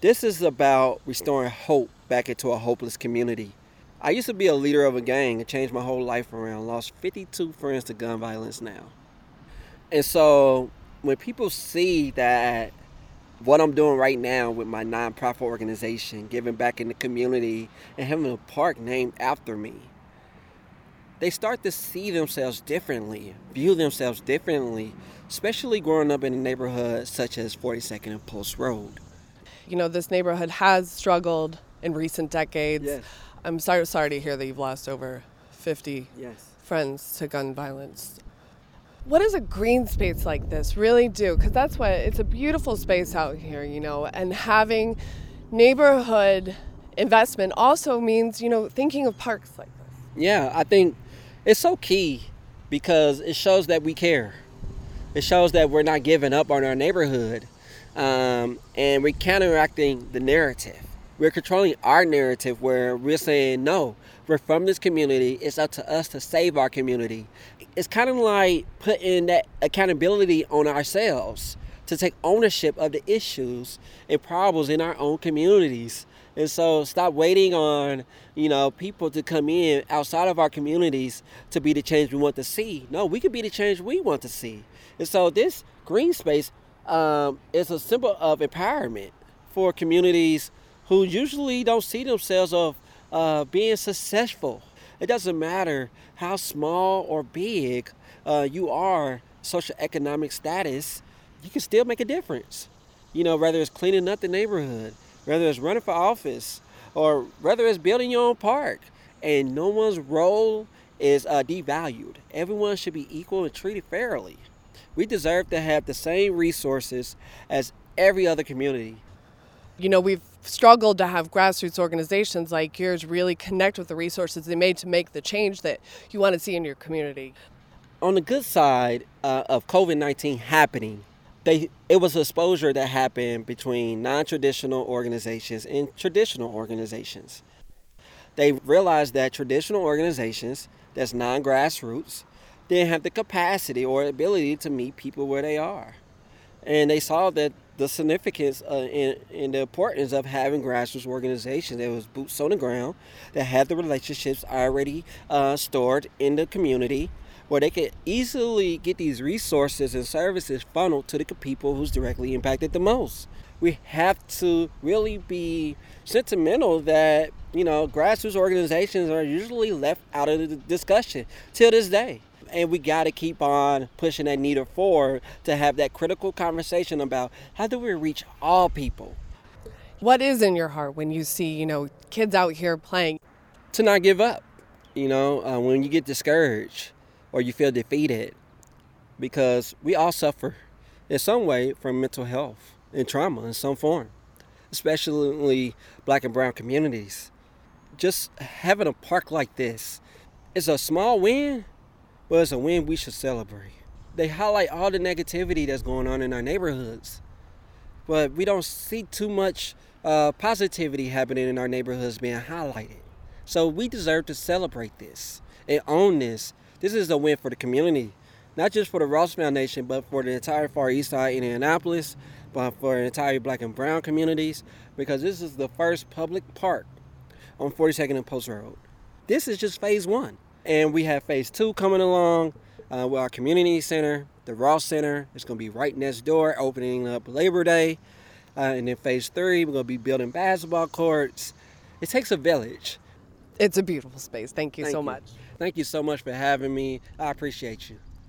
This is about restoring hope back into a hopeless community. I used to be a leader of a gang and changed my whole life around. Lost 52 friends to gun violence now. And so when people see that what I'm doing right now with my nonprofit organization, giving back in the community and having a park named after me, they start to see themselves differently, view themselves differently, especially growing up in a neighborhood such as 42nd and Post Road. You know, this neighborhood has struggled in recent decades. Yes. I'm sorry to hear that you've lost over 50 Yes. friends to gun violence. What does a green space like this really do? Because that's what, it's a beautiful space out here, you know, and having neighborhood investment also means, you know, thinking of parks like this. Yeah, I think it's so key because it shows that we care. It shows that we're not giving up on our neighborhood, and we're counteracting the narrative. We're controlling our narrative where we're saying, no, we're from this community. It's up to us to save our community. It's kind of like putting that accountability on ourselves to take ownership of the issues and problems in our own communities. And so stop waiting on, people to come in outside of our communities to be the change we want to see. No, we can be the change we want to see. And so this green space is a symbol of empowerment for communities who usually don't see themselves of being successful. It doesn't matter how small or big you are, socioeconomic status, you can still make a difference. Whether it's cleaning up the neighborhood, whether it's running for office, or whether it's building your own park. And no one's role is devalued. Everyone should be equal and treated fairly. We deserve to have the same resources as every other community. You know, we've struggled to have grassroots organizations like yours really connect with the resources they made to make the change that you want to see in your community. On the good side of COVID-19 happening, it was exposure that happened between non-traditional organizations and traditional organizations. They realized that traditional organizations, that's non-grassroots, didn't have the capacity or ability to meet people where they are. And they saw that the significance and the importance of having grassroots organizations that was boots on the ground, that had the relationships already stored in the community, where they could easily get these resources and services funneled to the people who's directly impacted the most. We have to really be sentimental that, grassroots organizations are usually left out of the discussion till this day. And we got to keep on pushing that needle forward to have that critical conversation about how do we reach all people. What is in your heart when you see, kids out here playing? To not give up, when you get discouraged or you feel defeated, because we all suffer in some way from mental health and trauma in some form, especially Black and brown communities. Just having a park like this is a small win, but it's a win we should celebrate. They highlight all the negativity that's going on in our neighborhoods, but we don't see too much positivity happening in our neighborhoods being highlighted. So we deserve to celebrate this and own this. This is a win for the community, not just for the Ross Foundation, but for the entire Far East Side Indianapolis, but for the entire Black and brown communities, because this is the first public park on 42nd and Post Road. This is just phase 1. And we have phase 2 coming along with our community center, the Ross Center. It's going to be right next door, opening up Labor Day. And then phase 3, we're going to be building basketball courts. It takes a village. It's a beautiful space. Thank you so much. Thank you so much for having me. I appreciate you.